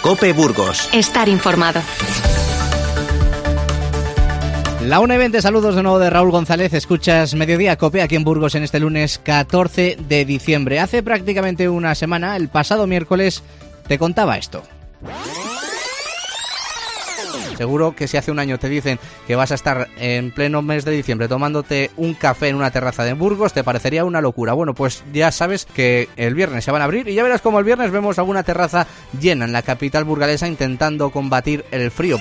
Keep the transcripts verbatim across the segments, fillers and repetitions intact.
COPE Burgos. Estar informado. La una y veinte, saludos de nuevo de Raúl González. Escuchas Mediodía COPE aquí en Burgos en este lunes catorce de diciembre. Hace prácticamente una semana, el pasado miércoles, te contaba esto. Seguro que si hace un año te dicen que vas a estar en pleno mes de diciembre tomándote un café en una terraza de Burgos, te parecería una locura. Bueno, pues ya sabes que el viernes se van a abrir y ya verás como el viernes vemos alguna terraza llena en la capital burgalesa intentando combatir el frío.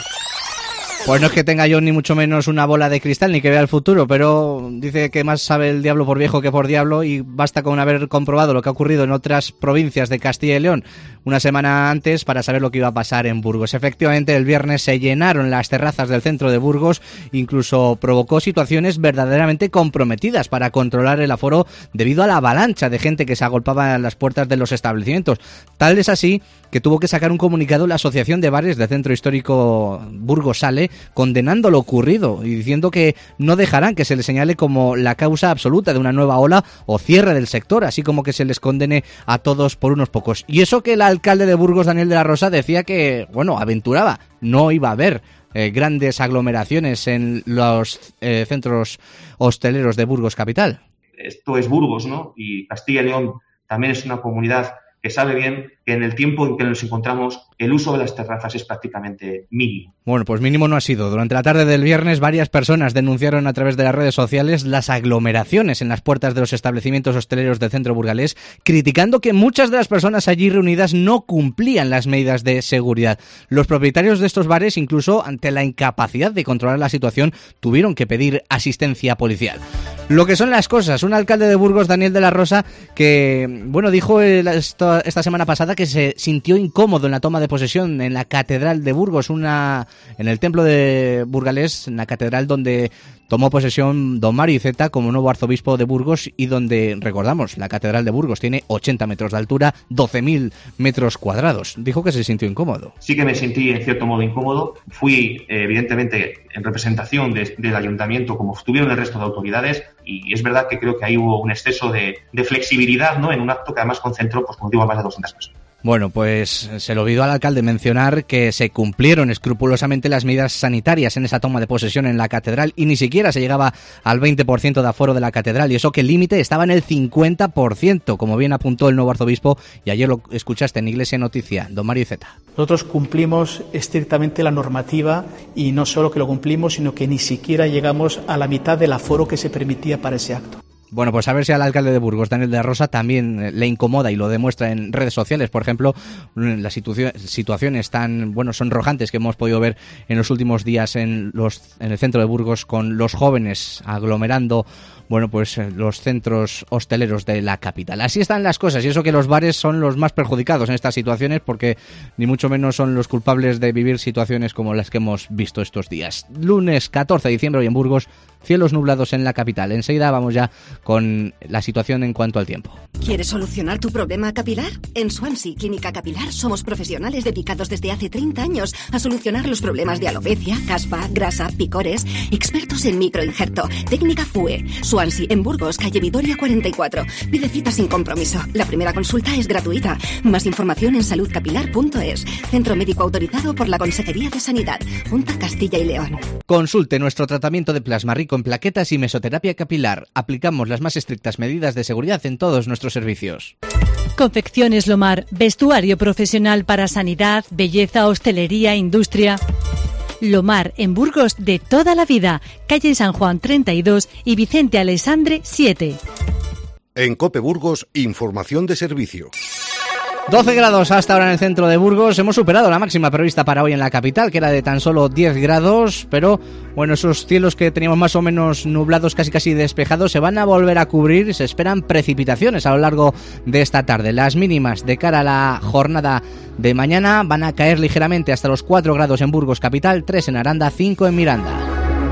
Pues no es que tenga yo ni mucho menos una bola de cristal ni que vea el futuro, pero dice que más sabe el diablo por viejo que por diablo y basta con haber comprobado lo que ha ocurrido en otras provincias de Castilla y León una semana antes para saber lo que iba a pasar en Burgos. Efectivamente, el viernes se llenaron las terrazas del centro de Burgos, incluso provocó situaciones verdaderamente comprometidas para controlar el aforo debido a la avalancha de gente que se agolpaba en las puertas de los establecimientos. Tal es así que tuvo que sacar un comunicado la Asociación de Bares del Centro Histórico Burgos Sale, condenando lo ocurrido y diciendo que no dejarán que se les señale como la causa absoluta de una nueva ola o cierre del sector, así como que se les condene a todos por unos pocos. Y eso que el alcalde de Burgos, Daniel de la Rosa, decía que, bueno, aventuraba, no iba a haber eh, grandes aglomeraciones en los eh, centros hosteleros de Burgos capital. Esto es Burgos, ¿no? Y Castilla y León también es una comunidad que sabe bien que en el tiempo en que nos encontramos el uso de las terrazas es prácticamente mínimo. Bueno, pues mínimo no ha sido. Durante la tarde del viernes varias personas denunciaron a través de las redes sociales las aglomeraciones en las puertas de los establecimientos hosteleros del centro burgalés, criticando que muchas de las personas allí reunidas no cumplían las medidas de seguridad. Los propietarios de estos bares, incluso ante la incapacidad de controlar la situación, tuvieron que pedir asistencia policial. Lo que son las cosas, un alcalde de Burgos, Daniel de la Rosa, que, bueno, dijo esta, esta semana pasada que se sintió incómodo en la toma de posesión en la Catedral de Burgos, una en el templo de Burgalés, en la catedral donde tomó posesión don Mario Iceta como nuevo arzobispo de Burgos y donde, recordamos, la Catedral de Burgos tiene ochenta metros de altura, doce mil metros cuadrados. Dijo que se sintió incómodo. Sí que me sentí en cierto modo incómodo. Fui, eh, evidentemente, en representación de, del ayuntamiento, como estuvieron el resto de autoridades, y es verdad que creo que ahí hubo un exceso de, de flexibilidad, ¿no?, en un acto que además concentró, pues como digo, a más de doscientas personas. Bueno, pues se le olvidó al alcalde mencionar que se cumplieron escrupulosamente las medidas sanitarias en esa toma de posesión en la catedral y ni siquiera se llegaba al veinte por ciento de aforo de la catedral, y eso que el límite estaba en el cincuenta por ciento, como bien apuntó el nuevo arzobispo, y ayer lo escuchaste en Iglesia Noticia, don Mario Iceta. Nosotros cumplimos estrictamente la normativa y no solo que lo cumplimos, sino que ni siquiera llegamos a la mitad del aforo que se permitía para ese acto. Bueno, pues a ver si al alcalde de Burgos, Daniel de la Rosa, también le incomoda y lo demuestra en redes sociales. Por ejemplo, las situ- situaciones tan, bueno, sonrojantes que hemos podido ver en los últimos días en los en el centro de Burgos con los jóvenes aglomerando, bueno, pues los centros hosteleros de la capital. Así están las cosas, y eso que los bares son los más perjudicados en estas situaciones, porque ni mucho menos son los culpables de vivir situaciones como las que hemos visto estos días. Lunes catorce de diciembre hoy en Burgos, cielos nublados en la capital. Enseguida vamos ya con la situación en cuanto al tiempo. ¿Quieres solucionar tu problema capilar? En Swansea Clínica Capilar somos profesionales dedicados desde hace treinta años a solucionar los problemas de alopecia, caspa, grasa, picores, expertos en microinjerto, técnica F U E. Swansea en Burgos, calle Vitoria cuarenta y cuatro. Pide cita sin compromiso. La primera consulta es gratuita. Más información en salud capilar punto es. Centro médico autorizado por la Consejería de Sanidad, Junta Castilla y León. Consulte nuestro tratamiento de plasma rico en plaquetas y mesoterapia capilar. Aplicamos las más estrictas medidas de seguridad en todos nuestros servicios. Confecciones Lomar, vestuario profesional para sanidad, belleza, hostelería, industria. Lomar, en Burgos de toda la vida, calle San Juan treinta y dos y Vicente Alessandre siete. En COPE Burgos, información de servicio. doce grados hasta ahora en el centro de Burgos. Hemos superado la máxima prevista para hoy en la capital, que era de tan solo diez grados, pero bueno, esos cielos que teníamos más o menos nublados, casi casi despejados, se van a volver a cubrir y se esperan precipitaciones a lo largo de esta tarde. Las mínimas de cara a la jornada de mañana van a caer ligeramente hasta los cuatro grados en Burgos capital, tres en Aranda, cinco en Miranda.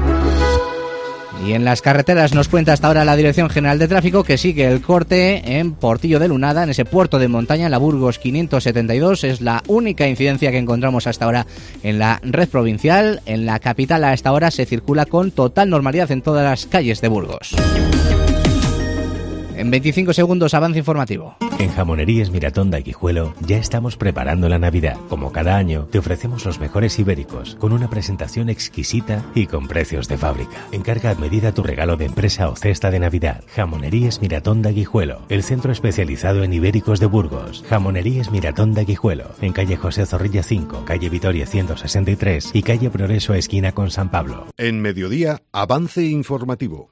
Y en las carreteras nos cuenta hasta ahora la Dirección General de Tráfico que sigue el corte en Portillo de Lunada, en ese puerto de montaña, la Burgos quinientos setenta y dos. Es la única incidencia que encontramos hasta ahora en la red provincial. En la capital a esta hora se circula con total normalidad en todas las calles de Burgos. En veinticinco segundos, avance informativo. En Jamonerías Miratón de Guijuelo ya estamos preparando la Navidad. Como cada año, te ofrecemos los mejores ibéricos, con una presentación exquisita y con precios de fábrica. Encarga a medida tu regalo de empresa o cesta de Navidad. Jamonerías Miratón de Guijuelo, el centro especializado en ibéricos de Burgos. Jamonerías Miratón de Guijuelo, en calle José Zorrilla cinco, calle Vitoria ciento sesenta y tres y calle Progreso esquina con San Pablo. En mediodía, avance informativo.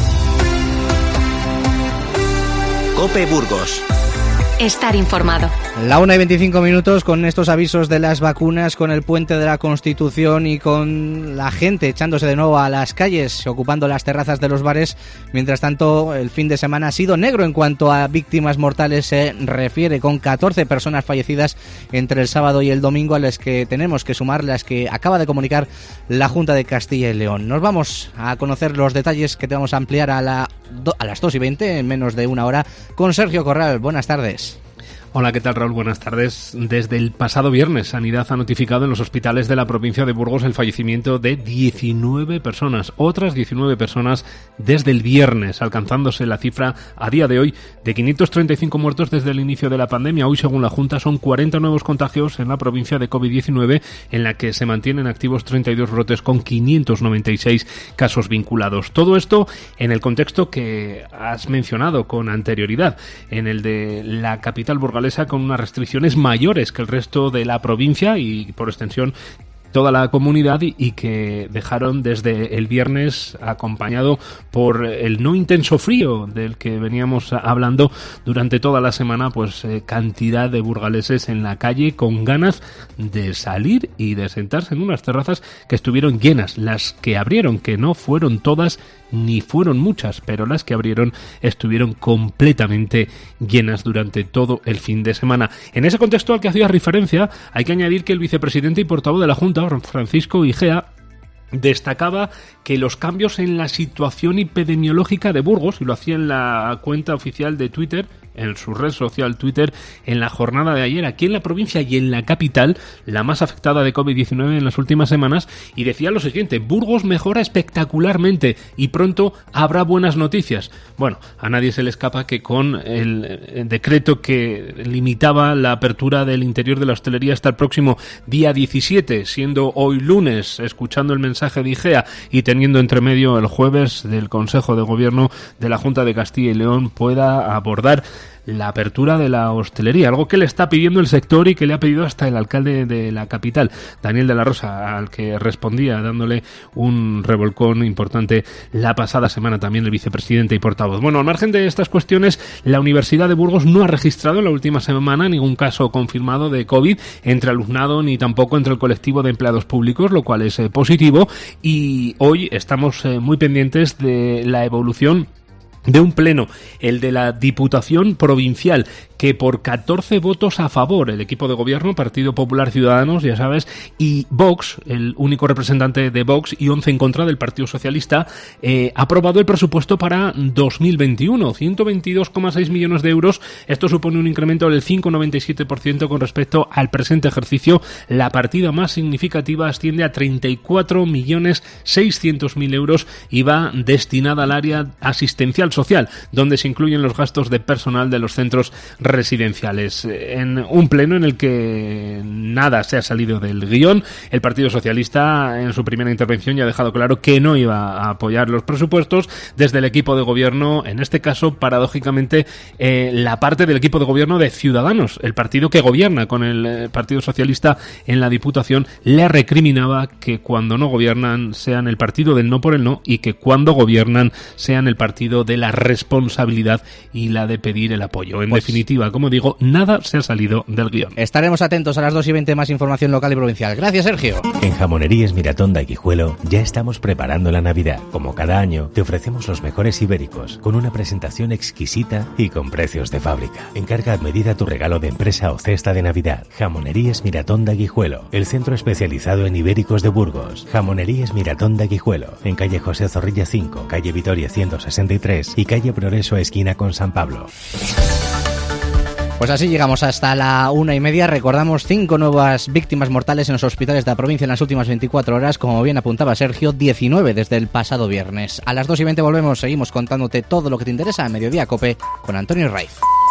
COPE Burgos. Estar informado. La una y veinticinco minutos con estos avisos de las vacunas, con el puente de la Constitución y con la gente echándose de nuevo a las calles, ocupando las terrazas de los bares. Mientras tanto, el fin de semana ha sido negro en cuanto a víctimas mortales se refiere, con catorce personas fallecidas entre el sábado y el domingo, a las que tenemos que sumar las que acaba de comunicar la Junta de Castilla y León. Nos vamos a conocer los detalles que te vamos a ampliar a, la do, a las dos y veinte, en menos de una hora, con Sergio Corral. Buenas tardes. Hola, ¿qué tal, Raúl? Buenas tardes. Desde el pasado viernes, Sanidad ha notificado en los hospitales de la provincia de Burgos el fallecimiento de diecinueve personas. Otras diecinueve personas desde el viernes, alcanzándose la cifra a día de hoy de quinientos treinta y cinco muertos desde el inicio de la pandemia. Hoy, según la Junta, son cuarenta nuevos contagios en la provincia de covid diecinueve, en la que se mantienen activos treinta y dos brotes con quinientos noventa y seis casos vinculados. Todo esto en el contexto que has mencionado con anterioridad, en el de la capital burgalesa, con unas restricciones mayores que el resto de la provincia y, por extensión, toda la comunidad, y, y que dejaron desde el viernes, acompañado por el no intenso frío del que veníamos hablando durante toda la semana, pues eh, cantidad de burgaleses en la calle con ganas de salir y de sentarse en unas terrazas que estuvieron llenas. Las que abrieron, que no fueron todas ni fueron muchas, pero las que abrieron estuvieron completamente llenas durante todo el fin de semana. En ese contexto al que hacía referencia, hay que añadir que el vicepresidente y portavoz de la Junta, Francisco Igea, destacaba que los cambios en la situación epidemiológica de Burgos, y lo hacía en la cuenta oficial de Twitter, en su red social Twitter, en la jornada de ayer, aquí en la provincia y en la capital, la más afectada de covid diecinueve en las últimas semanas, y decía lo siguiente: Burgos mejora espectacularmente y pronto habrá buenas noticias. Bueno, a nadie se le escapa que con el, el decreto que limitaba la apertura del interior de la hostelería hasta el próximo día diecisiete, siendo hoy lunes, escuchando el mensaje de Igea y teniendo entre medio el jueves del Consejo de Gobierno de la Junta de Castilla y León, pueda abordar la apertura de la hostelería, algo que le está pidiendo el sector y que le ha pedido hasta el alcalde de la capital, Daniel de la Rosa, al que respondía dándole un revolcón importante la pasada semana también el vicepresidente y portavoz. Bueno, al margen de estas cuestiones, la Universidad de Burgos no ha registrado en la última semana ningún caso confirmado de COVID entre alumnado ni tampoco entre el colectivo de empleados públicos, lo cual es eh, positivo, y hoy estamos eh, muy pendientes de la evolución de un pleno, el de la Diputación Provincial, que por catorce votos a favor, el equipo de gobierno, Partido Popular Ciudadanos, ya sabes, y Vox, el único representante de Vox, y once en contra del Partido Socialista, eh, ha aprobado el presupuesto para dos mil veintiuno, ciento veintidós coma seis millones de euros. Esto supone un incremento del cinco coma noventa y siete por ciento con respecto al presente ejercicio. La partida más significativa asciende a treinta y cuatro millones seiscientos mil euros y va destinada al área asistencial social, donde se incluyen los gastos de personal de los centros residenciales. En un pleno en el que nada se ha salido del guión, el Partido Socialista en su primera intervención ya ha dejado claro que no iba a apoyar los presupuestos. Desde el equipo de gobierno, en este caso, paradójicamente, eh, la parte del equipo de gobierno de Ciudadanos, el partido que gobierna con el eh, Partido Socialista en la Diputación, le recriminaba que cuando no gobiernan sean el partido del no por el no, y que cuando gobiernan sean el partido de la responsabilidad y la de pedir el apoyo. En pues, definitiva, como digo, nada se ha salido del guión. Estaremos atentos a las dos y veinte, más información local y provincial. Gracias, Sergio. En Jamonerías Miratón de Guijuelo ya estamos preparando la Navidad. Como cada año, te ofrecemos los mejores ibéricos, con una presentación exquisita y con precios de fábrica. Encarga a medida tu regalo de empresa o cesta de Navidad. Jamonerías Miratón de Guijuelo, el centro especializado en ibéricos de Burgos. Jamonerías Miratón de Guijuelo, en calle José Zorrilla cinco, calle Vitoria ciento sesenta y tres y calle Progreso esquina con San Pablo. Pues así llegamos hasta la una y media. Recordamos cinco nuevas víctimas mortales en los hospitales de la provincia en las últimas veinticuatro horas. Como bien apuntaba Sergio, diecinueve desde el pasado viernes. A las dos y veinte volvemos, seguimos contándote todo lo que te interesa en Mediodía Cope con Antonio Raiz.